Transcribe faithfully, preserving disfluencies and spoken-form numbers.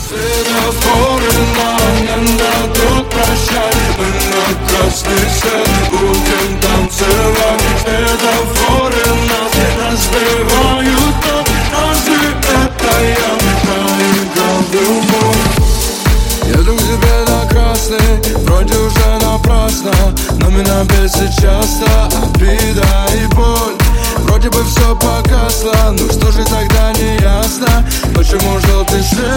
Светофоры нам не дадут прощать. Мы на красный свет будем танцевать. Светофоры нас разбивают, но разве это я проиграл в любовь? Еду к тебе на красный, вроде уже напрасно, но меня бесит часто обида и боль. Вроде бы все погасло, ну что же тогда не ясно, почему желтый свет